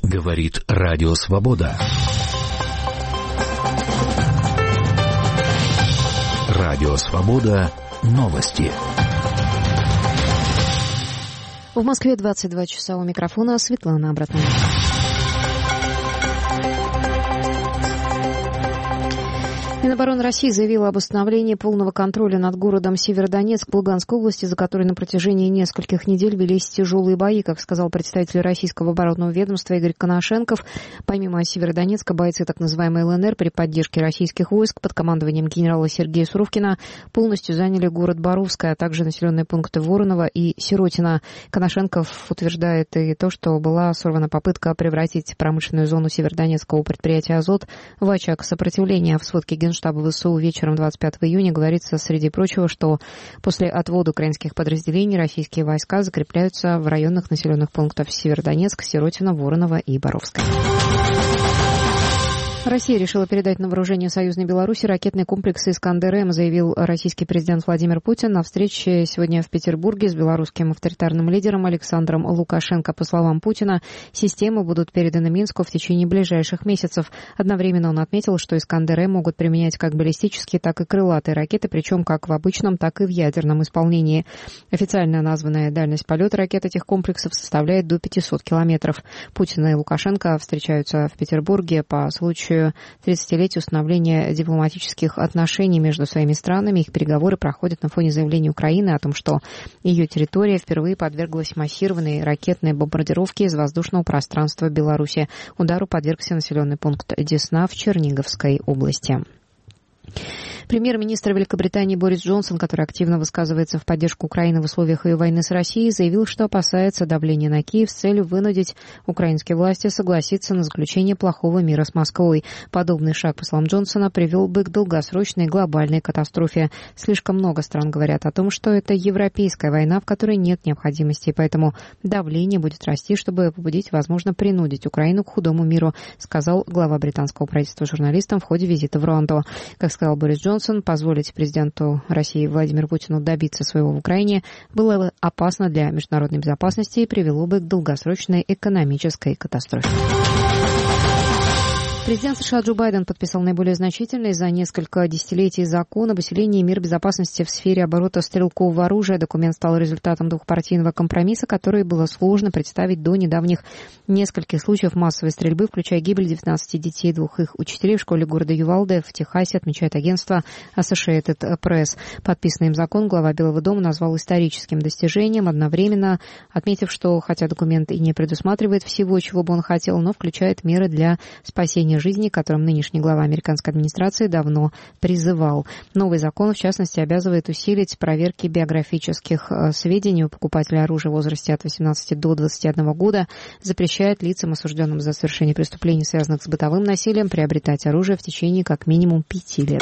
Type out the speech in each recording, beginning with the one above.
Говорит Радио Свобода. Радио Свобода. Новости. В Москве 22 часа, у микрофона Светлана Абратная. Минобороны России заявила об установлении полного контроля над городом Северодонецк в Луганской области, за который на протяжении нескольких недель велись тяжелые бои, как сказал представитель российского оборонного ведомства Игорь Коношенков. Помимо Северодонецка, бойцы так называемой ЛНР при поддержке российских войск под командованием генерала Сергея Суровкина полностью заняли город Боровское, а также населенные пункты Воронова и Сиротино. Коношенков утверждает и то, что была сорвана попытка превратить промышленную зону северодонецкого предприятия «Азот» в очаг сопротивления. В сводке Генштаба ВСУ вечером 25 июня говорится, среди прочего, что после отвода украинских подразделений российские войска закрепляются в районах населенных пунктов Северодонецк, Сиротино, Воронова и Боровское. Россия решила передать на вооружение союзной Беларуси ракетный комплекс «Искандер-М», заявил российский президент Владимир Путин на встрече сегодня в Петербурге с белорусским авторитарным лидером Александром Лукашенко. По словам Путина, системы будут переданы Минску в течение ближайших месяцев. Одновременно он отметил, что «Искандер-М» могут применять как баллистические, так и крылатые ракеты, причем как в обычном, так и в ядерном исполнении. Официально названная дальность полета ракет этих комплексов составляет до 500 километров. Путин и Лукашенко встречаются в Петербурге по случаю 30-летию установления дипломатических отношений между своими странами. Их переговоры проходят на фоне заявления Украины о том, что ее территория впервые подверглась массированной ракетной бомбардировке из воздушного пространства Беларуси. Удару подвергся населенный пункт Десна в Черниговской области. Премьер-министр Великобритании Борис Джонсон, который активно высказывается в поддержку Украины в условиях ее войны с Россией, заявил, что опасается давления на Киев с целью вынудить украинские власти согласиться на заключение плохого мира с Москвой. Подобный шаг, по словам Джонсона, привел бы к долгосрочной глобальной катастрофе. Слишком много стран говорят о том, что это европейская война, в которой нет необходимости, поэтому давление будет расти, чтобы побудить, возможно, принудить Украину к худому миру, сказал глава британского правительства журналистам в ходе визита в Руанду. Как сказал Борис Джонсон, позволить президенту России Владимиру Путину добиться своего в Украине было бы опасно для международной безопасности и привело бы к долгосрочной экономической катастрофе. Президент США Джо Байден подписал наиболее значительный за несколько десятилетий закон об усилении мер безопасности в сфере оборота стрелкового оружия. Документ стал результатом двухпартийного компромисса, который было сложно представить до недавних нескольких случаев массовой стрельбы, включая гибель 19 детей и 2 их учителей в школе города Ювалде в Техасе, отмечает агентство Associated Press. Подписанный им закон глава Белого дома назвал историческим достижением, одновременно отметив, что хотя документ и не предусматривает всего, чего бы он хотел, но включает меры для спасения жизни, к которым нынешний глава американской администрации давно призывал. Новый закон, в частности, обязывает усилить проверки биографических сведений у покупателя оружия в возрасте от 18 до 21 года, запрещает лицам, осужденным за совершение преступлений, связанных с бытовым насилием, приобретать оружие в течение как минимум 5 лет.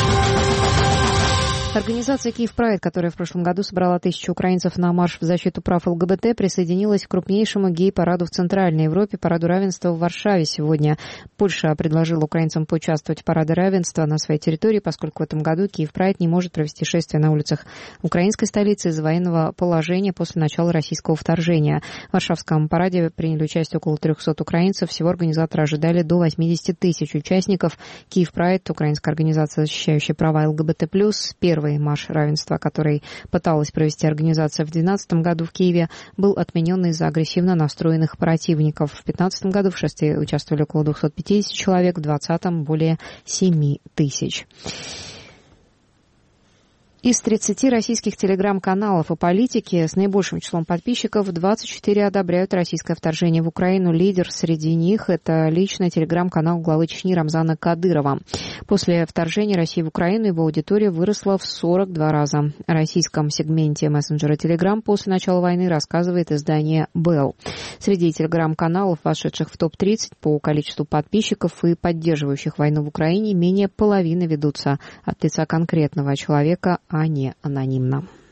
Организация «Киев Прайд», которая в прошлом году собрала 1000 украинцев на марш в защиту прав ЛГБТ, присоединилась к крупнейшему гей-параду в Центральной Европе, параду равенства в Варшаве сегодня. Польша предложила украинцам поучаствовать в параде равенства на своей территории, поскольку в этом году «Киев Прайд» не может провести шествие на улицах украинской столицы из-за военного положения после начала российского вторжения. В Варшавском параде приняли участие около 300 украинцев. Всего организаторы ожидали до 80 тысяч участников. «Киев Прайд», украинская организация, защищающая права ЛГБТ+, первый марш равенства, который пыталась провести организация в 2012 году в Киеве, был отменен из-за агрессивно настроенных противников. В 2015 году в шествии участвовали около 250 человек, в 2020 более 7 тысяч. Из 30 российских телеграм-каналов и политики с наибольшим числом подписчиков 24 одобряют российское вторжение в Украину. Лидер среди них – это личный телеграм-канал главы Чечни Рамзана Кадырова. После вторжения России в Украину его аудитория выросла в 42 раза. О российском сегменте мессенджера Telegram после начала войны рассказывает издание Bell. Среди телеграм-каналов, вошедших в топ-30 по количеству подписчиков и поддерживающих войну в Украине, менее половины ведутся от лица конкретного человека, а не анонимно.